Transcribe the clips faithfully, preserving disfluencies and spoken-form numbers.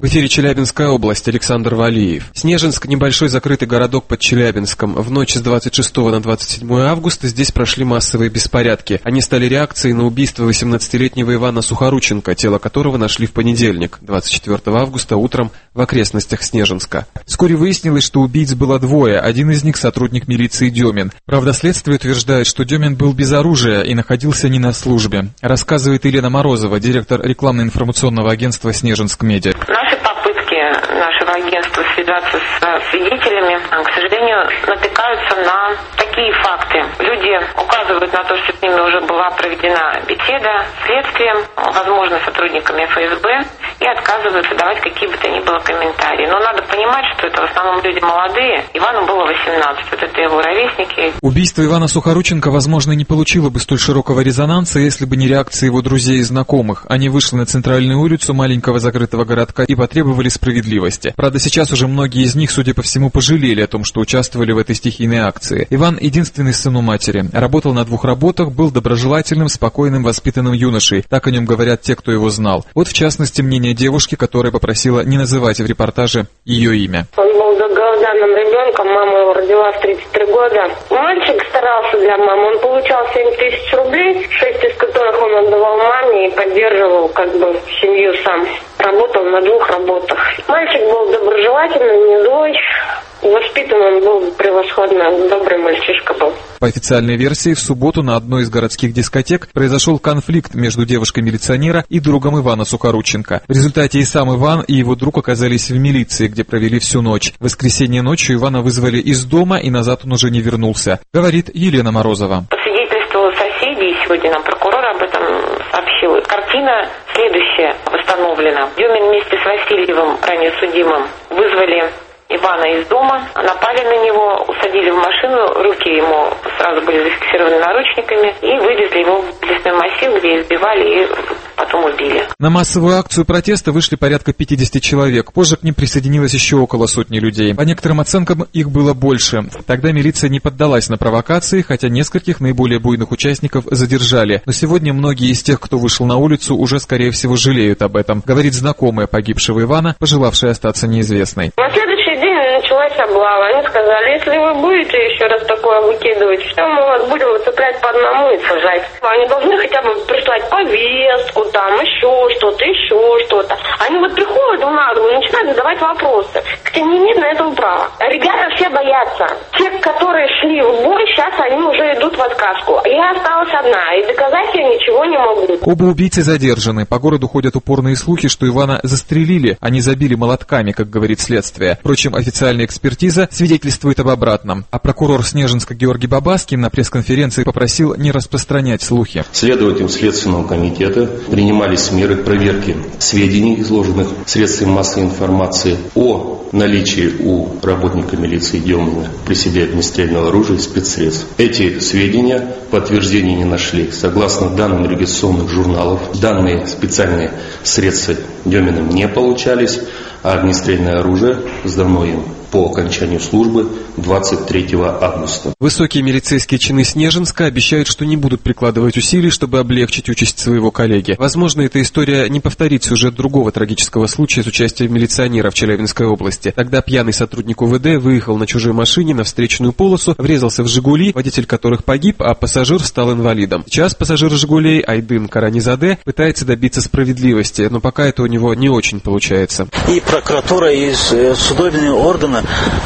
В эфире Челябинская область, Александр Валиев. Снежинск – небольшой закрытый городок под Челябинском. В ночь с двадцать шестого на двадцать седьмое августа здесь прошли массовые беспорядки. Они стали реакцией на убийство восемнадцатилетнего Ивана Сухорученко, тело которого нашли в понедельник, двадцать четвёртого августа, утром в окрестностях Снежинска. Вскоре выяснилось, что убийц было двое, один из них – сотрудник милиции Демин. Правда, следствие утверждает, что Демин был без оружия и находился не на службе. Рассказывает Елена Морозова, директор рекламно-информационного агентства «Снежинск Медиа». Наши попытки нашего агентства связаться с свидетелями, к сожалению, натыкаются на такие факты. Люди указывают на то, что с ними уже была проведена беседа, следствием, возможно, сотрудниками эф эс бэ, и отказываются давать какие бы то ни было комментарии. Но надо понимать, что это в основном люди молодые. Ивану было восемнадцать, вот это его ровесники. Убийство Ивана Сухорученко, возможно, не получило бы столь широкого резонанса, если бы не реакция его друзей и знакомых. Они вышли на центральную улицу маленького закрытого городка и потребовали справедливости. Правда, сейчас уже многие из них, судя по всему, пожалели о том, что участвовали в этой стихийной акции. Иван – единственный сын у матери. Работал на двух работах, был доброжелательным, спокойным, воспитанным юношей. Так о нем говорят те, кто его знал. Вот, в частности, мнение девушки, которая попросила не называть в репортаже ее имя. Он был долгожданным ребенком, мама его родила в тридцать три года. Мальчик старался для мамы, он получал семь тысяч рублей, шесть из которых он отдавал маме и поддерживал как бы семью сам. Работал на двух работах. Мальчик был доброжелательный, не злой. Воспитан он был превосходно, добрый мальчишка был. По официальной версии, в субботу на одной из городских дискотек произошел конфликт между девушкой-милиционера и другом Ивана Сухорученко. В результате и сам Иван, и его друг оказались в милиции, где провели всю ночь. В воскресенье ночью Ивана вызвали из дома, и назад он уже не вернулся, говорит Елена Морозова. По свидетельству соседей, сегодня нам прокурор об этом сообщил, картина следующая восстановлена. Демин вместе с Васильевым, ранее судимым, вызвали Ивана из дома, напали на него, усадили в машину, руки ему сразу были зафиксированы наручниками и вывезли его в лесной массив, где избивали и потом убили. На массовую акцию протеста вышли порядка пятьдесят человек. Позже к ним присоединилось еще около сотни людей. По некоторым оценкам их было больше. Тогда милиция не поддалась на провокации, хотя нескольких наиболее буйных участников задержали. Но сегодня многие из тех, кто вышел на улицу, уже, скорее всего, жалеют об этом, говорит знакомая погибшего Ивана, пожелавшая остаться неизвестной. На следующий день началась облава. Они сказали, если вы будете еще раз такое выкидывать, все, мы вас будем выцеплять по одному и сажать. Они должны хотя бы прислать повестку, там еще что-то, еще что-то. Они вот приходят в наглую и начинают задавать вопросы. Хотя не имеют на это права. Ребята все боятся. Те, которые шли в бой, сейчас они уже идут в отказку. Я осталась одна, и доказать я ничего не могу. Оба убийцы задержаны. По городу ходят упорные слухи, что Ивана застрелили, а не забили молотками, как говорит следствие. Впрочем, официальная экспертиза свидетельствует об обратном. А прокурор Снежинска Георгий Бабаскин на пресс-конференции попросил не распространять слухи. Следователям Следственного комитета принимались меры проверки сведений, изложенных средствами массовой информации о наличии у работника милиции Демина при себе огнестрельного оружия и спецсредств. Эти сведения подтверждения не нашли. Согласно данным регистрационных журналов, данные специальные средства Деминым не получались, а огнестрельное оружие сдано им по окончанию службы двадцать третьего августа. Высокие милицейские чины Снежинска обещают, что не будут прикладывать усилий, чтобы облегчить участь своего коллеги. Возможно, эта история не повторит сюжет другого трагического случая с участием милиционера в Челябинской области. Тогда пьяный сотрудник у вэ дэ выехал на чужой машине на встречную полосу, врезался в «Жигули», водитель которых погиб, а пассажир стал инвалидом. Сейчас пассажир «Жигулей» Айдын Каранизаде пытается добиться справедливости, но пока это у него не очень получается. И прокуратура, и судебные органы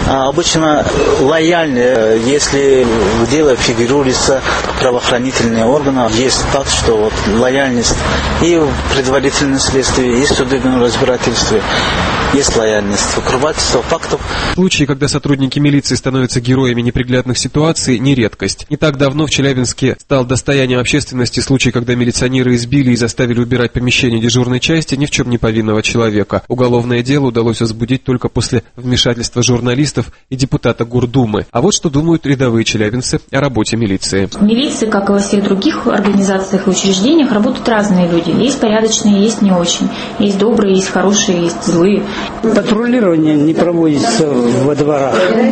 обычно лояльны, если в деле фигурируются правоохранительные органы. Есть факт, что вот лояльность и в предварительном следствии, и в судебном разбирательстве есть лояльность. Укрывательство фактов. Случаи, когда сотрудники милиции становятся героями неприглядных ситуаций, не редкость. Не так давно в Челябинске стал достоянием общественности случай, когда милиционеры избили и заставили убирать помещение дежурной части ни в чем не повинного человека. Уголовное дело удалось возбудить только после вмешательства журналистов и депутата Гордумы. А вот что думают рядовые челябинцы о работе милиции. В милиции, как и во всех других организациях и учреждениях, работают разные люди. Есть порядочные, есть не очень. Есть добрые, есть хорошие, есть злые. Патрулирование не проводится во дворах.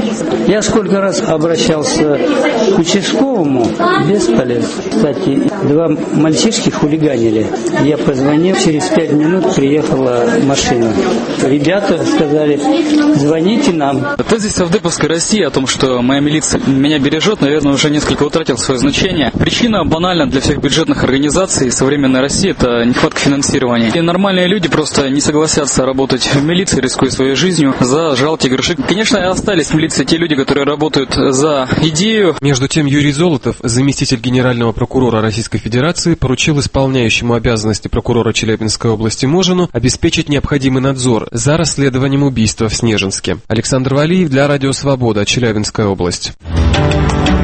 Я сколько раз обращался к участковому, бесполезно. Кстати, два мальчишки хулиганили. Я позвонил, через пять минут приехала машина. ребята сказали, звоните нам. Тезис Совдеповской России о том, что моя милиция меня бережет, наверное, уже несколько утратил свое значение. Причина банальна для всех бюджетных организаций современной России – это нехватка финансирования. И нормальные люди просто не согласятся работать в милиции, рискуя своей жизнью за жалкие гроши. Конечно, остались в милиции те люди, которые работают за идею. Между тем, Юрий Золотов, заместитель генерального прокурора Российской Федерации, поручил исполняющему обязанности прокурора Челябинской области Можину обеспечить необходимый надзор за расследованием убийства в Снежинске. Александр Валиев для Радио Свобода, Челябинская область.